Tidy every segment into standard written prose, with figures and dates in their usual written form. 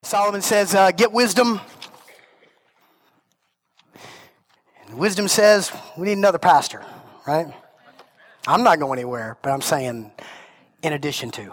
Solomon says, get wisdom. And wisdom says, we need another pastor, right? I'm not going anywhere, but I'm saying in addition to.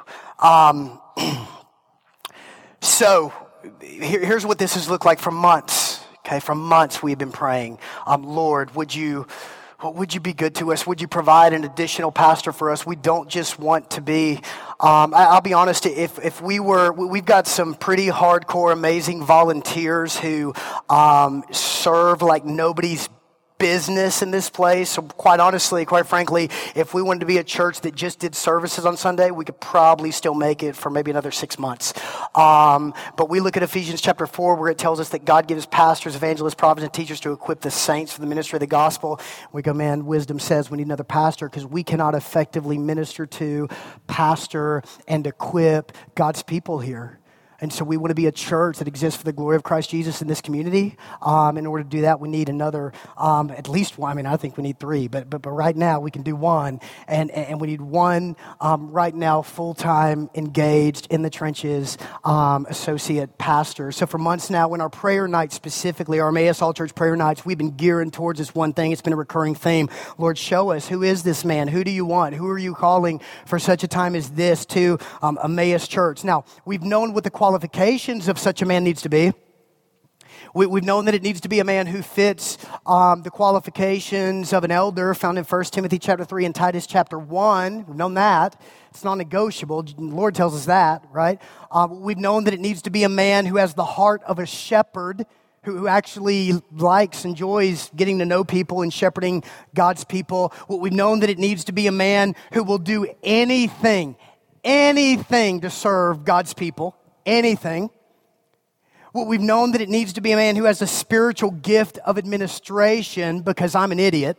So here's what this has looked like for months. Okay, for months we've been praying, Lord, would you be good to us? Would you provide an additional pastor for us? We don't just want to be, I'll be honest, we've got some pretty hardcore, amazing volunteers who serve like nobody's business in this place. So quite honestly, quite frankly, if we wanted to be a church that just did services on Sunday, we could probably still make it for maybe another 6 months. But we look at Ephesians chapter 4 where it tells us that God gives pastors, evangelists, prophets, and teachers to equip the saints for the ministry of the gospel. We go, man, wisdom says we need another pastor because we cannot effectively minister to, pastor, and equip God's people here. And so we want to be a church that exists for the glory of Christ Jesus in this community. In order to do that, we need another, at least one. I mean, I think we need 3, but right now we can do 1. And we need 1 right now full-time, engaged, in the trenches, associate pastor. So for months now, in our prayer nights specifically, our Emmaus All Church prayer nights, we've been gearing towards this one thing. It's been a recurring theme. Lord, show us, who is this man? Who do you want? Who are you calling for such a time as this to Emmaus Church? Now, we've known what the qualifications of such a man needs to be. We've known that it needs to be a man who fits the qualifications of an elder found in 1 Timothy chapter 3 and Titus chapter 1. We've known that. It's non-negotiable. The Lord tells us that, right? We've known that it needs to be a man who has the heart of a shepherd, who actually enjoys getting to know people and shepherding God's people. We've known that it needs to be a man who will do anything to serve God's people. Anything. Well, we've known that it needs to be a man who has a spiritual gift of administration because I'm an idiot.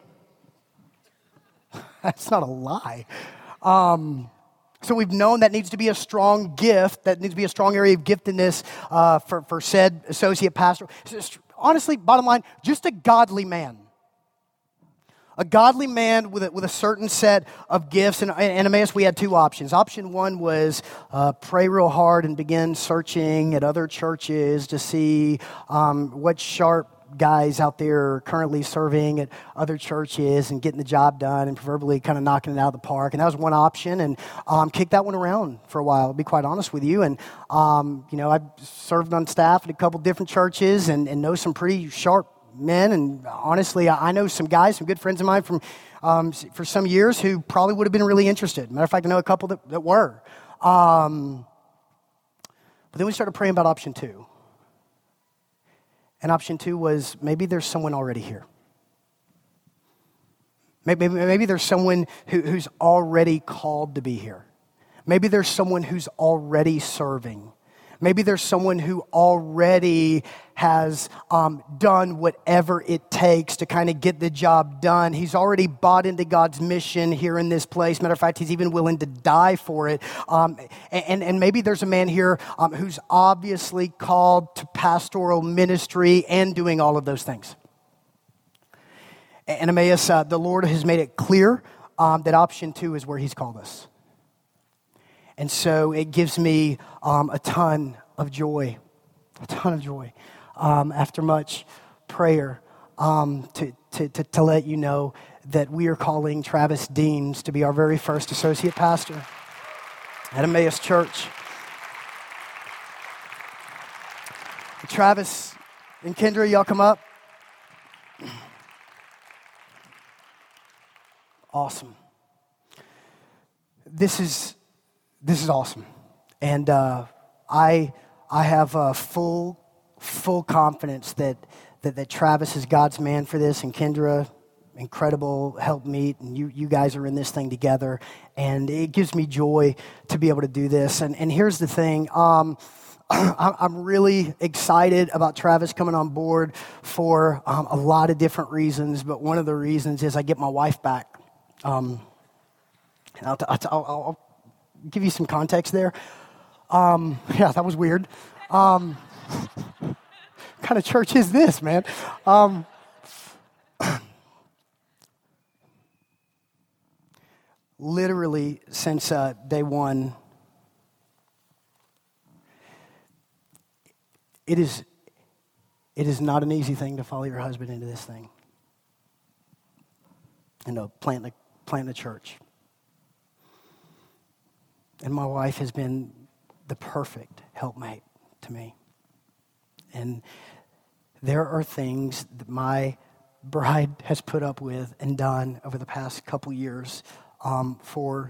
That's not a lie. So we've known that needs to be a strong gift, that needs to be a strong area of giftedness for said associate pastor. Honestly, bottom line, just a godly man. A godly man with a certain set of gifts. And in Emmaus, we had 2 options. Option 1 was pray real hard and begin searching at other churches to see what sharp guys out there are currently serving at other churches and getting the job done and proverbially kind of knocking it out of the park. And that was one option, and kicked that one around for a while, to be quite honest with you. And, I've served on staff at a couple different churches and know some pretty sharp men, and honestly, I know some guys, some good friends of mine from for some years who probably would have been really interested. Matter of fact, I know a couple that were. But then we started praying about option 2. And option 2 was maybe there's someone already here. Maybe there's someone who's already called to be here. Maybe there's someone who's already serving. Maybe there's someone who already has done whatever it takes to kind of get the job done. He's already bought into God's mission here in this place. Matter of fact, he's even willing to die for it. And maybe there's a man here who's obviously called to pastoral ministry and doing all of those things. And Emmaus, the Lord has made it clear that option 2 is where he's called us. And so it gives me a ton of joy, after much prayer to let you know that we are calling Travis Deans to be our very first associate pastor at Emmaus Church. Travis and Kendra, y'all come up. Awesome. This is awesome, and I have full confidence that Travis is God's man for this, and Kendra, incredible helpmeet, and you guys are in this thing together, and it gives me joy to be able to do this. And here's the thing, I'm really excited about Travis coming on board for a lot of different reasons, but one of the reasons is I get my wife back. And I'll give you some context there. Yeah, that was weird. What kind of church is this, man? Literally since day one, it is not an easy thing to follow your husband into this thing. And to plant the church. And my wife has been the perfect helpmate to me. And there are things that my bride has put up with and done over the past couple years for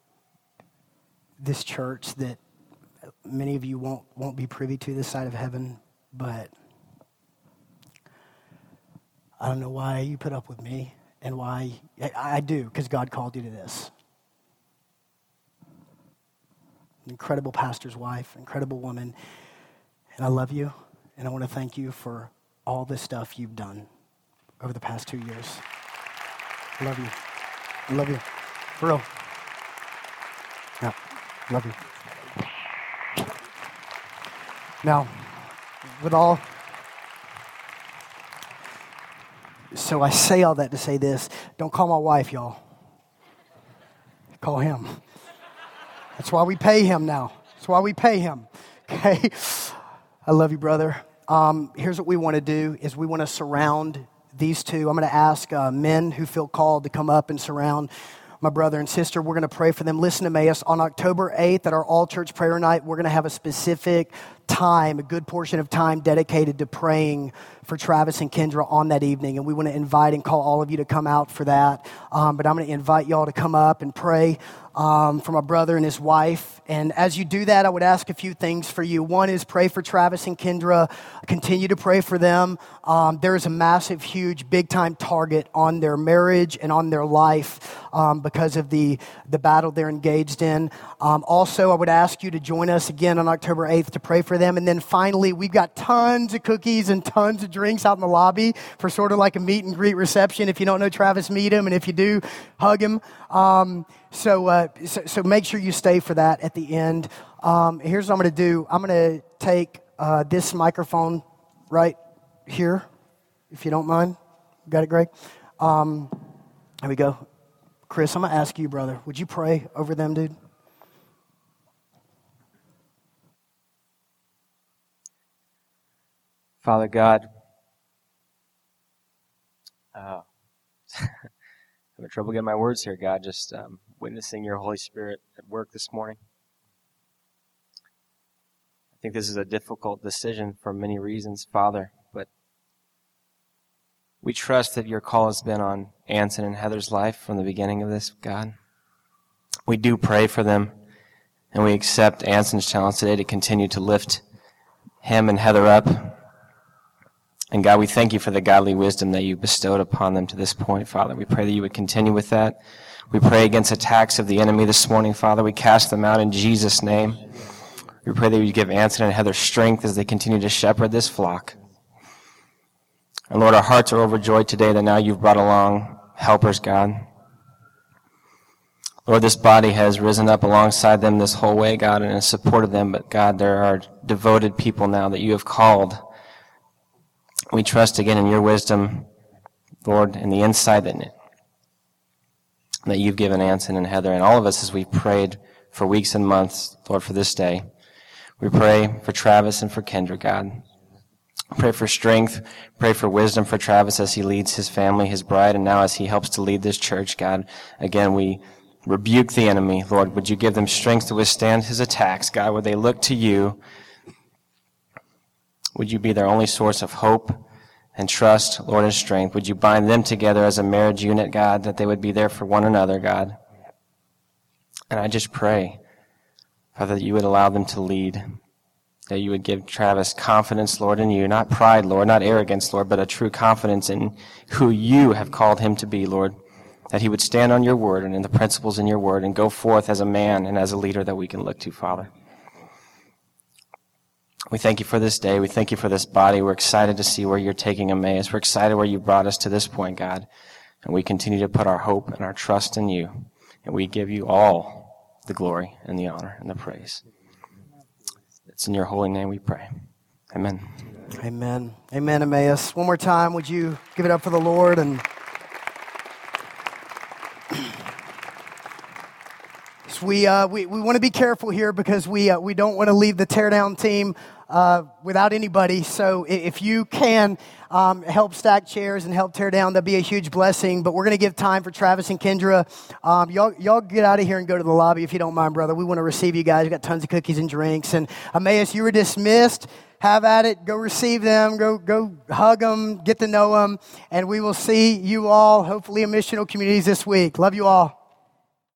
this church that many of you won't be privy to this side of heaven, but I don't know why you put up with me and why I do, because God called you to this. An incredible pastor's wife, incredible woman, and I love you, and I want to thank you for all the stuff you've done over the past 2 years. I love you. I love you. For real. Yeah, love you. Now, so I say all that to say this. Don't call my wife, y'all. Call him. That's why we pay him now. That's why we pay him. Okay? I love you, brother. Here's what we want to do is we want to surround these two. I'm going to ask men who feel called to come up and surround my brother and sister. We're going to pray for them. Listen to me. On October 8th at our all-church prayer night, we're going to have a specific time, a good portion of time dedicated to praying for Travis and Kendra on that evening. And we want to invite and call all of you to come out for that. But I'm going to invite y'all to come up and pray for my brother and his wife. And as you do that, I would ask a few things for you. One is pray for Travis and Kendra. Continue to pray for them. There is a massive, huge, big-time target on their marriage and on their life because of the battle they're engaged in. Also, I would ask you to join us again on October 8th to pray for them. And then finally, we've got tons of cookies and tons of drinks out in the lobby for sort of like a meet and greet reception. If you don't know Travis, meet him. And if you do, hug him. So make sure you stay for that at the end. Here's what I'm going to do. I'm going to take this microphone right here, if you don't mind. Got it, Greg? There we go. Chris, I'm going to ask you, brother, would you pray over them, dude? Father God, I'm having trouble getting my words here, God, just witnessing your Holy Spirit at work this morning. I think this is a difficult decision for many reasons, Father, but we trust that your call has been on Anson and Heather's life from the beginning of this, God. We do pray for them, and we accept Anson's challenge today to continue to lift him and Heather up. And God, we thank you for the godly wisdom that you bestowed upon them to this point, Father. We pray that you would continue with that. We pray against attacks of the enemy this morning, Father. We cast them out in Jesus' name. We pray that you give Anson and Heather strength as they continue to shepherd this flock. And Lord, our hearts are overjoyed today that now you've brought along helpers, God. Lord, this body has risen up alongside them this whole way, God, and has supported them. But God, there are devoted people now that you have called. We trust again in your wisdom, Lord, and the insight that you've given Anson and Heather and all of us as we've prayed for weeks and months, Lord, for this day. We pray for Travis and for Kendra, God. Pray for strength, pray for wisdom for Travis as he leads his family, his bride, and now as he helps to lead this church, God. Again, we rebuke the enemy, Lord. Would you give them strength to withstand his attacks, God? Would they look to you? Would you be their only source of hope and trust, Lord, and strength? Would you bind them together as a marriage unit, God, that they would be there for one another, God? And I just pray, Father, that you would allow them to lead, that you would give Travis confidence, Lord, in you, not pride, Lord, not arrogance, Lord, but a true confidence in who you have called him to be, Lord, that he would stand on your word and in the principles in your word and go forth as a man and as a leader that we can look to, Father. We thank you for this day. We thank you for this body. We're excited to see where you're taking Emmaus. We're excited where you brought us to this point, God. And we continue to put our hope and our trust in you. And we give you all the glory and the honor and the praise. It's in your holy name we pray. Amen. Amen. Amen, Emmaus. One more time, would you give it up for the Lord? And we want to be careful here because we don't want to leave the teardown team without anybody. So if you can help stack chairs and help tear down, that'd be a huge blessing. But we're going to give time for Travis and Kendra. Y'all get out of here and go to the lobby if you don't mind, brother. We want to receive you guys. We've got tons of cookies and drinks. And Emmaus, you were dismissed. Have at it. Go receive them. Go hug them. Get to know them. And we will see you all, hopefully in missional communities this week. Love you all.